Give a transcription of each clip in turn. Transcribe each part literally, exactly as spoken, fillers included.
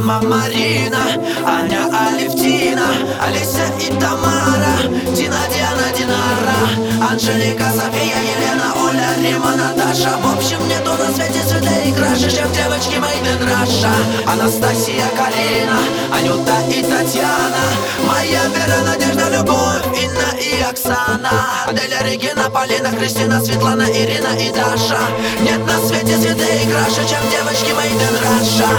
Мама Марина, Аня Алевтина, Олеся и Тамара, Дина, Диана, Динара, Анжелика, София, Елена, Оля, Рима, Наташа. В общем, нету на свете светлее и краше, чем девочки мои Раша. Анастасия, Карина, Анюта и Татьяна, моя Вера, Надежда, Любовь, Инна и Оксана, Аделя, Регина, Полина, Кристина, Светлана, Ирина и Даша. Нет на свете светлее и краше, чем девочки мои Раша.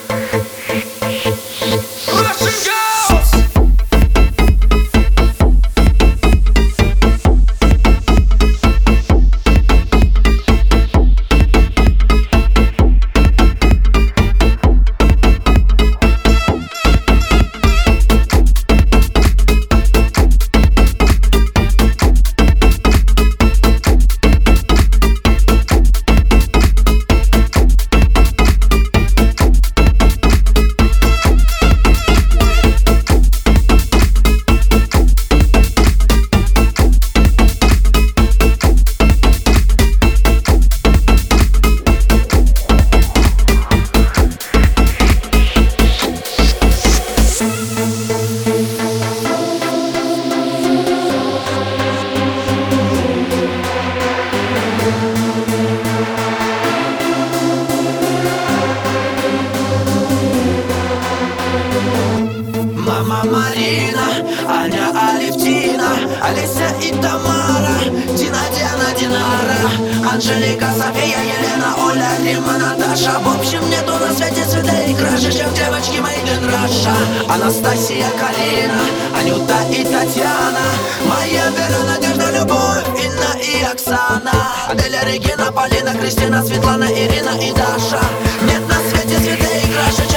Мама Марина, Аня Алевтина, Олеся и Тамара, Дина, Диана, Динара, Анжелика, София, Елена, Оля, Рима, Наташа. В общем, нету на свете светлее и краше, чем девочки мои Раша. Анастасия, Карина, Анюта и Татьяна, моя Вера, Надежда, Любовь, Инна и Оксана, Аделя, Регина, Полина, Кристина, Светлана, Ирина и Даша. Нет на свете светлее и краше, чем